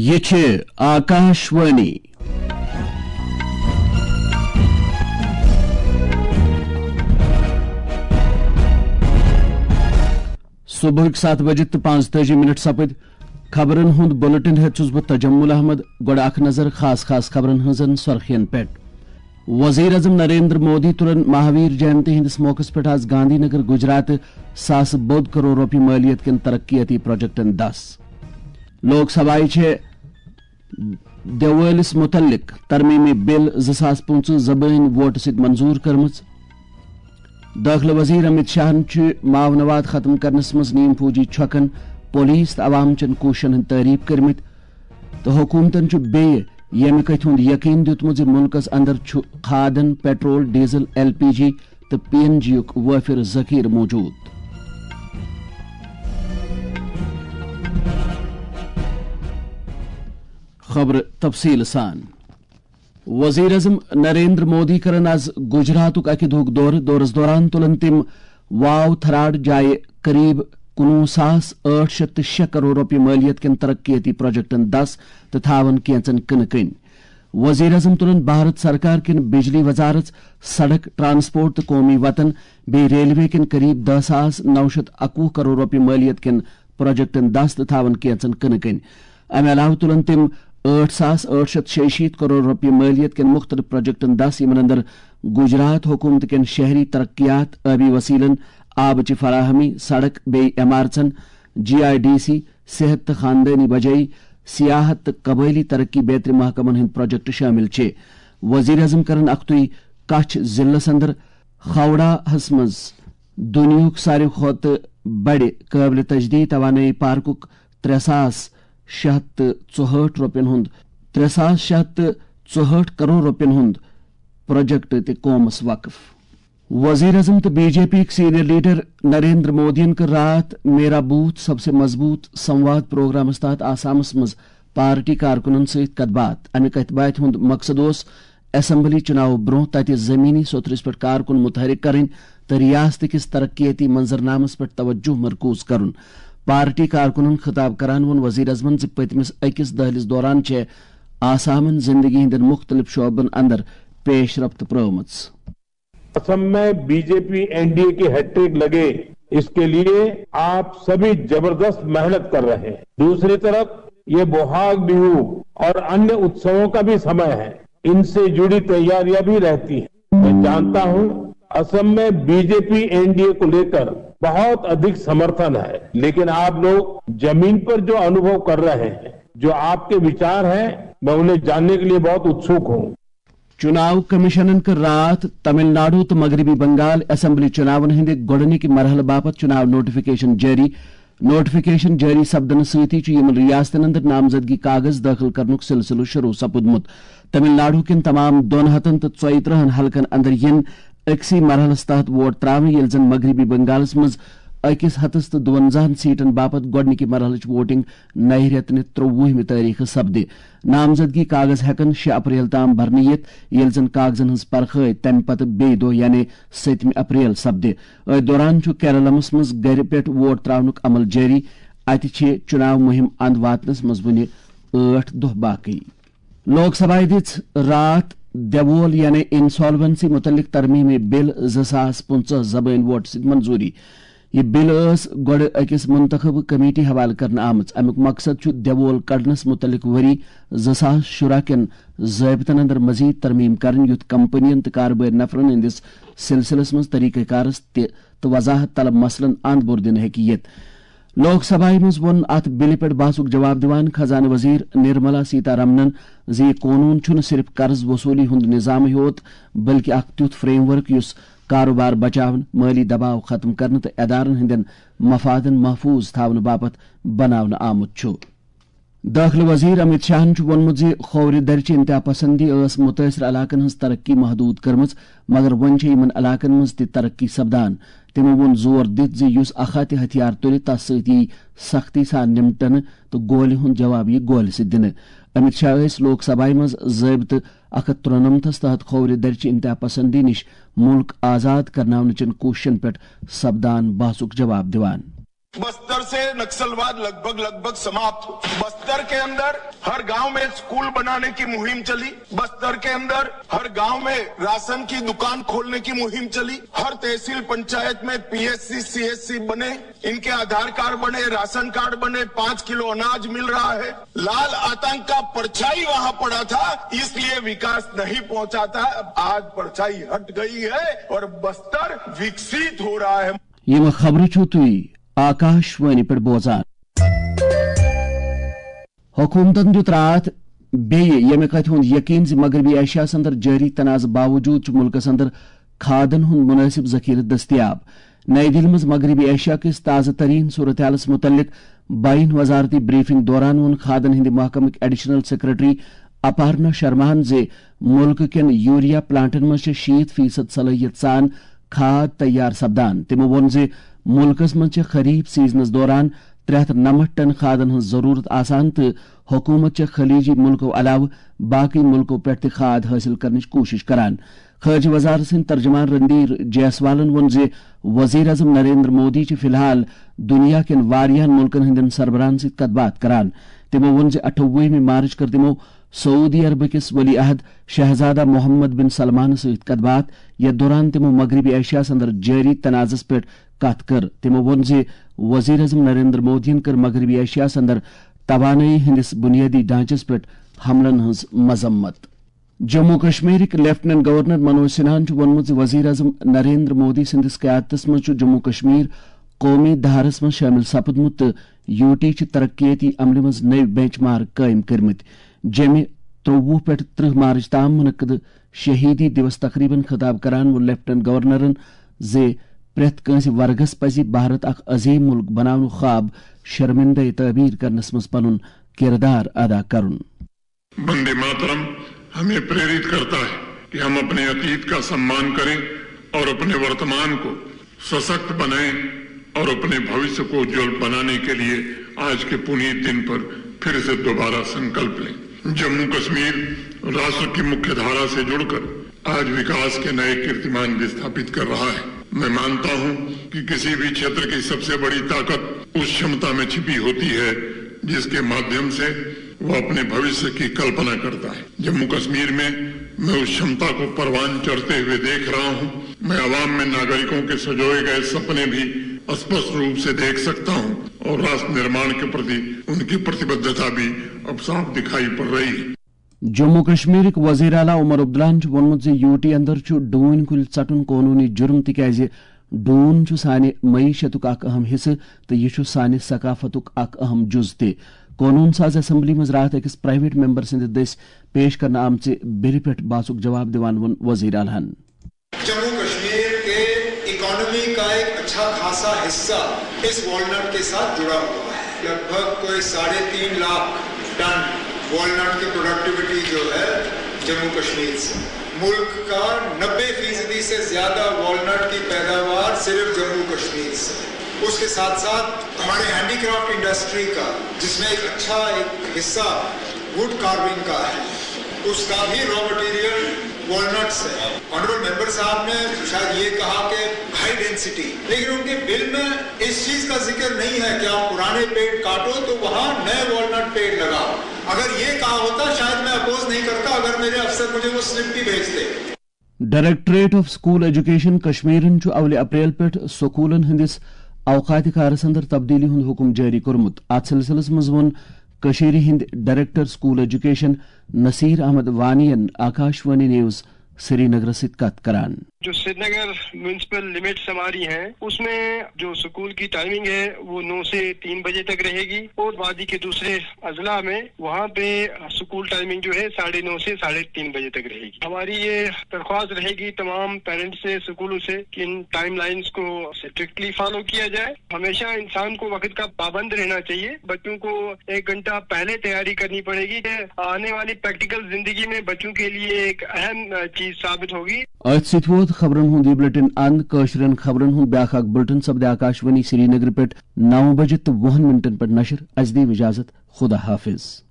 یہ چھے آکاشوانی صبح 7 بجے 45 سپد خبرن ہند بلٹن ہیت چھس بہ تجمل احمد گوڑ اخ نظر خاص خبرن ہنزن سرخین پیٹ وزیر اعظم نریندر مودی تلن مہاویر جینتی ہندس موقع پہ آز گاندھی نگر گجرات 100 کروڑ روپیہ مالیت کن ترقیاتی پروجیکٹن 10 لوک سبھائی چھے دیوالس متعلق ترمیمی بل 2025 زبان ووٹ ست منظور کرمز داخلہ وزیر امت شاہ معاونوات ختم کرنس مز نیم فوجی چھکن پولیس تو عوام چن کوششن ہند تعریف کرمت تو حکومتن بیٚیہِ ییٚمہِ کتھ ہند یقین دیتمت زِ ملکس اندر کھادن پیٹرول ڈیزل LPG تو PNG یُک وافر ذخیرہ موجود خبر تفصیل سان وزیر اعظم نریندر مودی کرن آز گجراتک اکہ دہک دورس دوران تلن تم واو تھراڑ جائے قریب 19,806 کروڑ روپیہ مالیت کن ترقیاتی پروجیکٹن 10 تو تھاون کینچن کن کن وزیر اعظم تلن بھارت سرکار کن بجلی وزارت سڑک ٹرانسپورٹ تو قومی وطن بی ریلوے کن قریب 10,921 کروڑ روپیہ مالیت کن پروجیکٹن 10 تو تھاون کینچن کن کن امہ علاوہ تلن تم 8,866 کروڑ روپیہ مالیت کن مختلف پروجیکٹن 10 یمن اندر گجرات حکومت کن شہری ترقیات آبی وسیلن آبچ فراہمی سڑک بی عمارتن GIDC صحت تو خاندانی بجائی سیاحت تو قبائلی ترقی بیتر محکمن ہند پروجیکٹ شامل چھ وزیر اعظم کرن اختوی کچھ ضلع اندر کھوڑا ہس مز دنیاک ساروی کھوت بڑ قابل تجدید توانائی پارکک 3,664 روپین ہند 3,664 کروڑ روپین ہند پروجیکٹ تے قومس وقف وزیر اعظم تو BJP سینئر لیڈر نریندر مودین کر رات میرا بوتھ سب سے مضبوط سمواد پروگرام تحت آسامس مز پارٹی کارکنن ست کت بات امہ کت بات ہند مقصد اس اسمبلی چناو برو تت زمینی سوترس پہ کارکن متحرک کرن تو ریاست کس ترقیاتی منظرنامس پہ توجہ مرکوز کرن پارٹی کارکنن خطاب کران ون وزیر اعظمن پتمس اکس دہلس دوران چھ آسامن زندگی ہند مختلف شعبن اندر پیش رفت پرامت असम में बीजेपी एनडीए की हैट्रिक लगे इसके लिए आप सभी जबरदस्त मेहनत कर रहे हैं। दूसरी तरफ ये बोहाग बिहू और अन्य उत्सवों का भी समय है, इनसे जुड़ी तैयारियां भी रहती हैं। मैं जानता हूं असम में बीजेपी एनडीए को लेकर बहुत अधिक समर्थन है, लेकिन आप लोग जमीन पर जो अनुभव कर रहे हैं, जो आपके विचार हैं, मैं उन्हें जानने के लिए बहुत उत्सुक हूं। चुनाव कमिशनन कर रात तमिलनाडु तो मगरबी बंगाल असम्बली चुनावन हंद गोडनिक मरहल बापत चुनाव नोटिफिकेशन जारी सपदन सती यमन रियासतन अंदर नामजदगी कागज दाखिल करनुक सिलसिलो शुरू सपुदमुत तमिलनाडु किन तमाम 234 हलकन अंदर यन अक्सी मरहलस तहत वोट त्रावन येल जन मगरबी बंगालस मज 152 सीटन बापत गोडनिक मरहलच वोटिंग नए रेतन 23 तारीख सपदे नामजदगी कागज हेकन 6 अप्रैल ताम भरने येत येल जन कागजन हंस परखै तम पत बे दो यानी 7 अप्रैल सपदे दौरान केरलमस मज गर पे वोट त्रावनुक अमल जारी अत चुनाव मुहिम अंद वातनस मज वुन 8 दह बाकी लोकसभा दिच रात देवोल यानी इंसॉल्वेंसी मुतलिक तरमीमी बिल 2025 जबान वोट स मंजूरी यह बिल गोड़ अकिस मुंतखब कमेटी हवाल करना आमच अमुक मकसद देवोल कड़नस मुतलिक वरी 2010 कन ज़ाबितन अंदर मजीद तरमीम करन युथ कंपनियन तो कारोबारी नफरन हंदिस सिलसिलस मज तरीक़ाकारस तो वजाहत तलब मसलन अंद बोर दिन हैकियत लोकसभा मज वोन अत बिल पे बहसुक जवाब दिवान खजाना वजीर निर्मला सीतारमणन जी कानून छुन सिर्फ कर्ज वसूली हुंद निजाम योत बल्कि अख त्युथ फ्रेमवर्क युस कारोबार बचावन माली दबाव खत्म करने तो अदारन हंदन मफादन महफूज थावन बापत बनावन आमुत छु दाखिल वजीर अमित शाह वोनमुत ज खौर दरच इंतहा पसंदी मुतासर इलाकन हज तरक्की महदूद करमज मगर वन इन इलाकन मज तरक्की सपदान तमो वोन जोर दित ज युस अखात हथियार तुल तस सती सख्ती सान निमटन तो गोल हुंद जवाब यह गोल से दिन अमित शाह लोकसभा मज ज़ाबित 193 तहत खौर दरच इंतहा पसंदी निश मुल्क आजाद करनावन चन कोशिशन पे सपदान बहसुक जवाब दिवान बस्तर से नक्सलवाद लगभग समाप्त हो। बस्तर के अंदर हर गांव में स्कूल बनाने की मुहिम चली। बस्तर के अंदर हर गांव में राशन की दुकान खोलने की मुहिम चली। हर तहसील पंचायत में PSC CSC बने, इनके आधार कार्ड बने, राशन कार्ड बने, 5 किलो अनाज मिल रहा है। लाल आतंक का परछाई वहां पड़ा था, इसलिए विकास नहीं पहुंचा था। आज परछाई हट गई है और बस्तर विकसित हो रहा है। ये खबर तुई आकाशवाणी पे बोजान हुकूमतन दित रात ये कथ हुंद यकीन मगरबी एशियास अंदर जारी तनाज़ बावजूद मुल्कस अंदर खादन हुंद मुनासिब जखीर दस्तियाब। नई दिल्ली में मगरबी एशिया किस ताज़ा तरीन सूरत हालस मुतल्लिक बाइन वजारती ब्रीफिंग दौरान वोन खादन हिंद महकम एडिशनल सेक्रेटरी अपार्ना शर्मान जे मुल्क केन यूरिया प्लांटन में 60% सलाहियत सान खाद तैयार सपदान। तिमो वोन जे मुल्कस मं खरीफ सीजनस दौरान 390 टन खादन हज जरूरत आसान तो हुकूमत खलीजी मुल्कों अलाव बाकी मुल्कों पे खाद हासिल करने कोशिश करान। खर्ज वजार सिंह तर्जमान रणधीर जायसवालन वोन जे वजीर अजम नरेंद्र मोदी फिलहाल दुनिया के वारियान मुल्कन हिंदन सरबरान से कतबात करान। तिमो वोन जे 28 मार्च कर तिमो सऊदी अरब किस वली अहद शहजादा मोहम्मद बिन सलमान सहित कतबात या दौरान तिमो मगरबी एशिया अंदर जारी तनाज़स पे कत कर। तिमो वोन जे वजीर अजम नरेंद्र मोदी कर मगरबी एशिया अंदर तवानई हिंदिस बुनियादी ढांचस पे हमलन हज मजम्मत। जम्मू कश्मीर लेफ्टिनेंट गवर्नर मनोज सिन्हा वोनमुत वजीर अजम नरेंद्र मोदी सिंदिस क़यादतस मं जम्मू कश्मीर कौमी धारस में शामिल सपदमुत यूटी तरक्याती अमल मं नव बेंच मार्क कायम कर्मित जेमे 23 पे 30 मार्च ताम मुनक़द शहीदी दिवस तकरीबन खिताब करान वो लेफ्टिनेंट गवर्नरन जे प्रेथ कंस वर्गस पजी भारत अख अजीम मुल्क बनावन ख्वाब शर्मिंदा तबीर करनस मं पनुन किरदार अदा करुन। वंदे मातरम हमें प्रेरित करता है कि हम अपने अतीत का सम्मान करें और अपने वर्तमान को सशक्त बनाएं और अपने भविष्य को उज्जवल बनाने के लिए आज के पुनीत दिन पर फिर से दोबारा संकल्प लें। जम्मू कश्मीर राष्ट्र की मुख्य धारा से जुड़कर आज विकास के नए कीर्तिमान विस्थापित कर रहा है। मैं मानता हूं कि किसी भी क्षेत्र की सबसे बड़ी ताकत उस क्षमता में छिपी होती है जिसके माध्यम से वो अपने भविष्य की कल्पना करता है। जम्मू कश्मीर में मैं उस क्षमता को परवान चढ़ते हुए देख रहा हूं। मैं आवाम में नागरिकों के सजोए गए सपने भी स्पष्ट रूप से देख सकता हूं और राष्ट्र निर्माण के प्रति उनकी प्रतिबद्धता भी अब साफ दिखाई पड़ रही है। जम्मू कश्मीर वजीर आला उमर अब्दुल्लाहन वोनमुत यूटी अंदर डून कुल चटुन कानूनी जुर्म तिकाज डून साने मईशतुक अक अहम हिस्से तो यह साने सकाफतुक अक अहम जुज ते। कानून साज असम्बली मं रात अकिस प्राइवेट मेंबर सिंद दस पेश करना आमचे बिल पे बासुक जवाब दिवान वन वजीर आलाहन जम्मू कश्मीर के इकोनॉमी का एक अच्छा खासा हिस्सा इस वॉलनट के साथ जुड़ा हुआ है। लगभग कोई 3.5 लाख टन वॉलनट की प्रोडक्टिविटी जो है जम्मू कश्मीर से, मुल्क का 90% से ज्यादा वॉलनट की पैदावार सिर्फ जम्मू कश्मीर से। उसके साथ साथ हमारे हैंडीक्राफ्ट इंडस्ट्री का जिसमें एक अच्छा एक हिस्सा वुड कार्विंग का है, उसका भी रॉ मटेरियल वॉलनट्स है। ऑनरेबल मेंबर साहब ने शायद ये कहा कि हाई डेंसिटी, लेकिन उनके बिल में इस चीज का जिक्र नहीं है कि आप पुराने पेड़ काटो तो वहां नए वॉलनट पेड़ लगाओ। अगर ये कहा होता शायद मैं अपोज नहीं करता, अगर मेरे अफसर मुझे वो स्लिप भी भेजते। डायरेक्टरेट ऑफ स्कूल एजुकेशन कश्मीरन अवल अप्रैल पे स्कूलन हंदिस औकात कारस अंदर तब्दीली हुंद हुक्म जारी कोरमुत। अत सिलसिलस मं वोन कशीर हिंद director school education Naseer Ahmad वानियन आकाशवाणी न्यूज श्रीनगर से कत करान। जो श्रीनगर म्युनिसिपल लिमिट्स हमारी हैं उसमें जो स्कूल की टाइमिंग है वो 9 से 3 बजे तक रहेगी और वादी के दूसरे अजला में वहाँ पे स्कूल टाइमिंग जो है 9:30 से 3:30 बजे तक रहेगी। हमारी ये दरख्वास्त रहेगी तमाम पेरेंट्स से, स्कूलों से कि इन टाइम लाइन्स को स्ट्रिक्टली फॉलो किया जाए। हमेशा इंसान को वक्त का पाबंद रहना चाहिए। बच्चों को 1 घंटा पहले तैयारी करनी पड़ेगी। आने वाली प्रैक्टिकल जिंदगी में बच्चों के लिए एक अहम चीज साबित होगी। खबरन हुंद बुलेटिन अंद कशरन खबरन हुंद ब्याख बुलेटिन सपद आकाशवाणी श्रीनगर पे 9 बजे तो 20 मिनटन पे नशर। अज दी इजाजत, खुदा हाफिज।